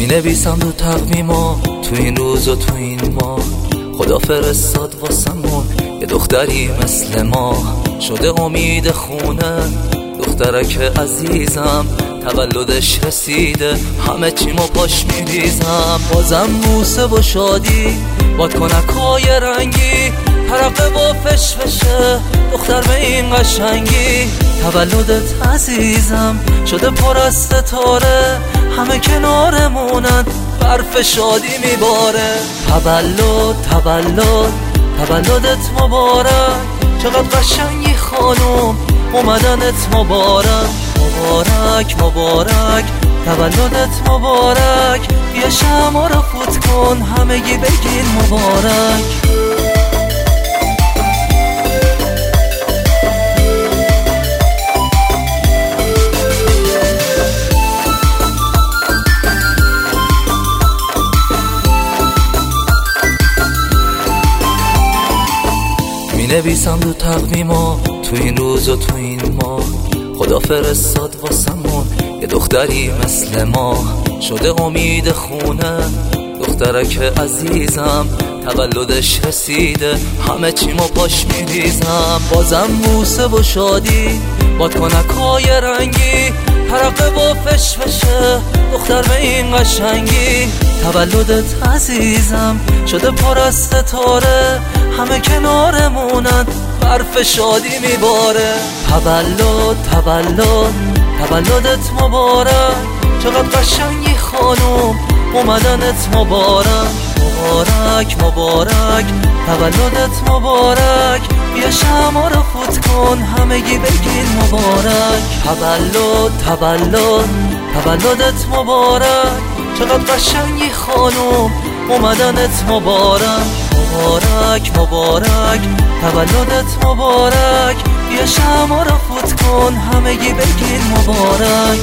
نویسم رو تقویما تو این روز و تو این ماه، خدا فرستاد واسمون یه دختری مثل ما، شده امید خونه دخترک عزیزم، تولدش رسیده همه چیمو پاش میریزم. بازم بوسه و شادی با کنکای رنگی، ترقه و فشفشه دختر به این قشنگی. تولدت عزیزم شده پر از ستاره، همه کنارمونن برف شادی میباره. تولد تولد تولدت مبارک، چقدر قشنگی خانوم اومدنت مبارک. مبارک مبارک تولدت مبارک، بیا شمع رو فوت کن همگی بگین مبارک. نویسم رو تقویما تو این روز و تو این ماه، خدا فرستاد واسمون یه دختری مثل ما، شده امید خونه دخترک عزیزم، تولدش رسیده همه چیمو پاش میریزم. بازم بوسه و شادی با کنکای رنگی، ترقه و فشفشه دختر به این قشنگی. تولدت عزیزم شده پر از ستاره، همه کنارمونن برف شادی میباره. تولد تولد تولدت مبارک، چقدر قشنگی خانوم اومدنت مبارک. مبارک مبارک تولدت مبارک، بیا شمع رو فوت کن همگی بگین مبارک. تولد تولد تولدت مبارک، چقدر قشنگی خانوم اومدنت مبارک. مبارک مبارک تولدت مبارک، بیا شمع رو فوت کن همگی بگین مبارک.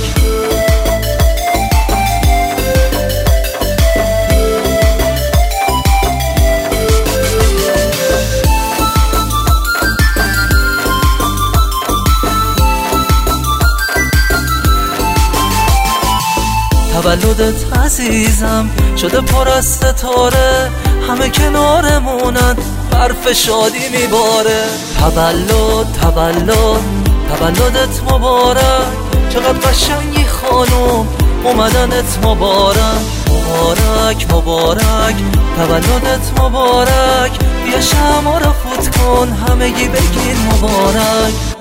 تولدت عزیزم شده پر از ستاره، همه کنارمونن برف شادی میباره. تولد تولد تولدت مبارک، چقدر قشنگی خانوم اومدنت مبارک. مبارک مبارک تولدت مبارک، بیا شمع رو فوت کن همگی بگین مبارک.